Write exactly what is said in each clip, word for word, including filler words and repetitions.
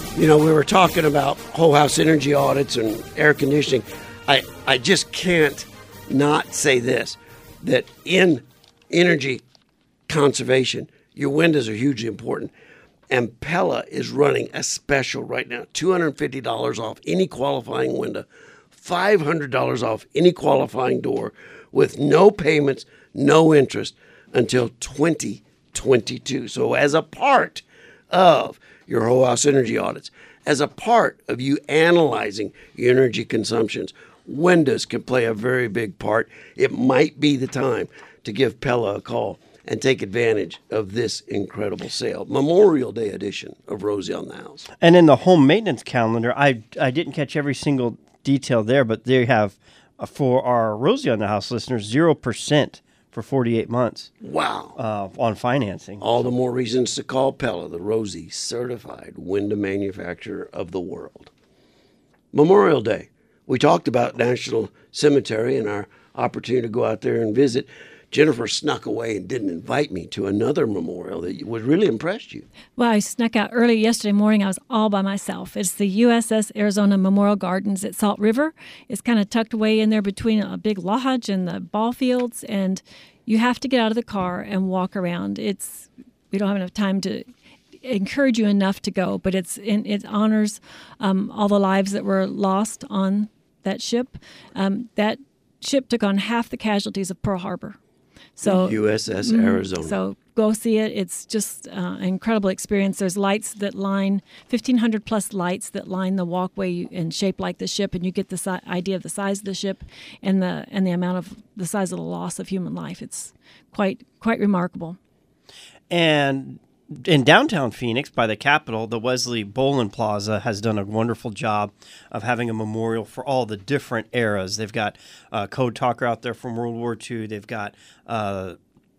You know, we were talking about whole house energy audits and air conditioning. I, I just can't not say this, that in energy conservation, your windows are hugely important. And Pella is running a special right now, two hundred fifty dollars off any qualifying window, five hundred dollars off any qualifying door with no payments, no interest until twenty twenty-two. So as a part of your whole house energy audits, as a part of you analyzing your energy consumptions, windows can play a very big part. It might be the time to give Pella a call and take advantage of this incredible sale. Memorial Day edition of Rosie on the House. And in the home maintenance calendar, I I didn't catch every single detail there, but they have, uh, for our Rosie on the House listeners, zero percent for forty-eight months. Wow. Uh, on financing. All the more reasons to call Pella, the Rosie certified window manufacturer of the world. Memorial Day. We talked about National Cemetery and our opportunity to go out there and visit. Jennifer snuck away and didn't invite me to another memorial that would really impressed you. Well, I snuck out early yesterday morning. I was all by myself. It's the U S S Arizona Memorial Gardens at Salt River. It's kind of tucked away in there between a big lodge and the ball fields, and you have to get out of the car and walk around. It's we don't have enough time to encourage you enough to go, but it's in, it honors um, all the lives that were lost on that ship. Um, that ship took on half the casualties of Pearl Harbor. So U S S mm, Arizona. So go see it. It's just uh, an incredible experience. There's lights that line, fifteen hundred plus lights that line the walkway and shape like the ship, and you get the si- idea of the size of the ship and the and the amount of the size of the loss of human life. It's quite quite remarkable. And in downtown Phoenix, by the Capitol, the Wesley Bolin Plaza has done a wonderful job of having a memorial for all the different eras. They've got a code talker out there from World War Two. They've got uh,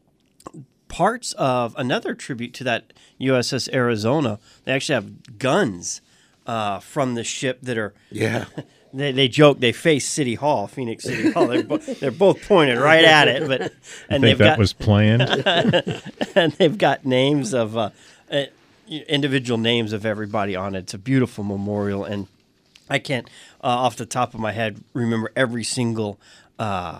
parts of another tribute to that U S S Arizona. They actually have guns uh, from the ship that are... Yeah. They they joke they face City Hall, Phoenix City Hall. They're, bo- they're both pointed right at it, but and I they've think that got was planned. and they've got names of uh, uh, individual names of everybody on it. It's a beautiful memorial, and I can't uh, off the top of my head remember every single uh,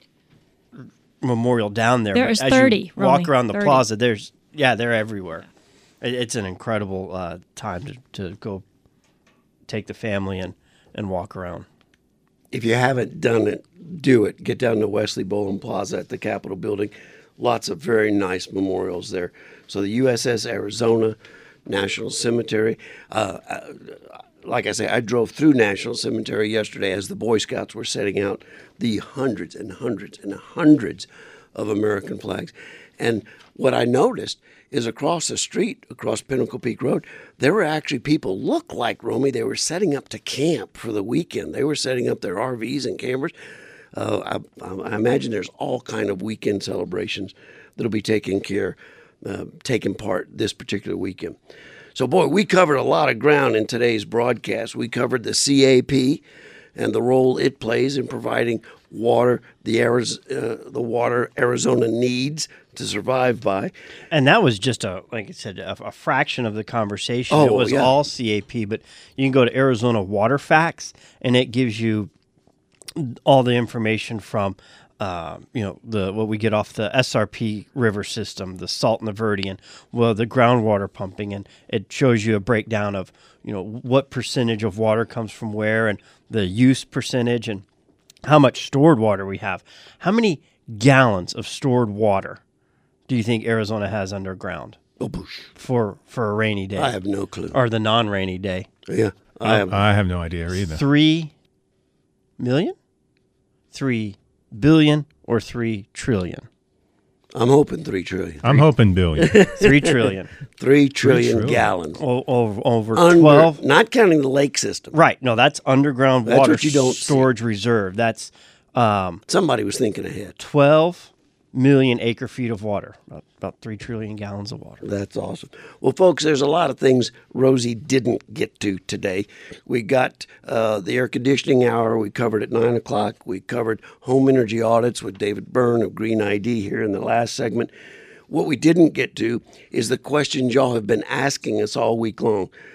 memorial down there. There's but as thirty. you walk Romy, around the thirty. plaza, there's yeah, they're everywhere. It, it's an incredible uh, time to to go take the family and. and walk around. If you haven't done it, do it. Get down to Wesley Bolin Plaza at the Capitol Building. Lots of very nice memorials there. So the U S S Arizona National Cemetery. Uh, like I say, I drove through National Cemetery yesterday as the Boy Scouts were setting out the hundreds and hundreds and hundreds of American flags. And what I noticed is across the street, across Pinnacle Peak Road, there were actually people look like Romy. They were setting up to camp for the weekend. They were setting up their R Vs and campers. Uh, I, I imagine there's all kind of weekend celebrations that'll be taking care, uh, taking part this particular weekend. So, boy, we covered a lot of ground in today's broadcast. We covered the C A P and the role it plays in providing water, the, Ariz- uh, the water Arizona needs to survive by. And that was just a, like I said, a, a fraction of the conversation. Oh, it was yeah. all C A P, but you can go to Arizona Water Facts, and it gives you all the information from, uh, you know, the what we get off the S R P river system, the salt and the Verdian, well, the groundwater pumping, and it shows you a breakdown of, you know, what percentage of water comes from where and the use percentage and how much stored water we have. How many gallons of stored water do you think Arizona has underground Oh, boosh. for for a rainy day? I have no clue. Or the non-rainy day? Yeah, I have. I have no idea either. Three million, three billion, or three trillion? I'm hoping three trillion. I'm hoping billion. Three trillion. Three trillion trillion. gallons. O- over over Under, twelve. not counting the lake system. Right. No, that's underground That's water what you don't see. storage reserve. That's um, Somebody was thinking ahead. twelve million acre feet of water. About, about three trillion gallons of water. That's awesome. Well, folks, there's a lot of things Rosie didn't get to today. We got uh, the air conditioning hour. We covered at nine o'clock. We covered home energy audits with David Byrne of Green I D here in the last segment. What we didn't get to is the questions y'all have been asking us all week long.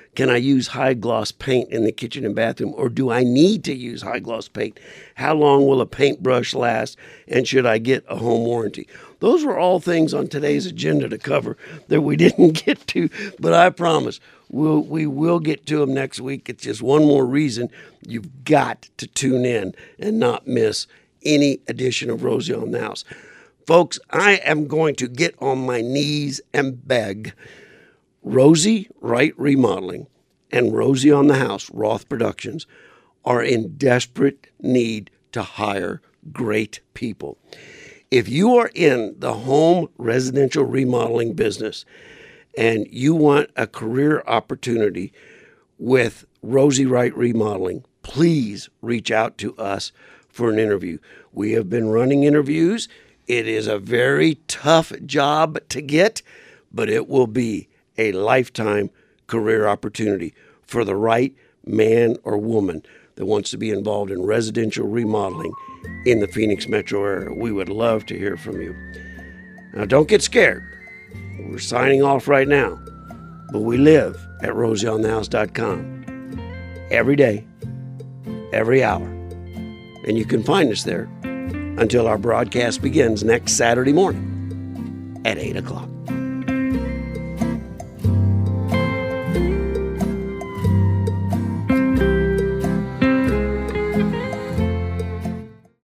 Can I use high gloss paint in the kitchen and bathroom, or do I need to use high gloss paint? How long will a paintbrush last, and should I get a home warranty? Those were all things on today's agenda to cover that we didn't get to, but I promise we'll, we will get to them next week. It's just one more reason you've got to tune in and not miss any edition of Rosie on the House. Folks, I am going to get on my knees and beg. Rosie Wright Remodeling and Rosie on the House, Roth Productions, are in desperate need to hire great people. If you are in the home residential remodeling business and you want a career opportunity with Rosie Wright Remodeling, please reach out to us for an interview. We have been running interviews. It is a very tough job to get, but it will be a lifetime career opportunity for the right man or woman that wants to be involved in residential remodeling in the Phoenix metro area. We would love to hear from you. Now, don't get scared. We're signing off right now, but we live at rosie on the house dot com every day, every hour, and you can find us there until our broadcast begins next Saturday morning at eight o'clock.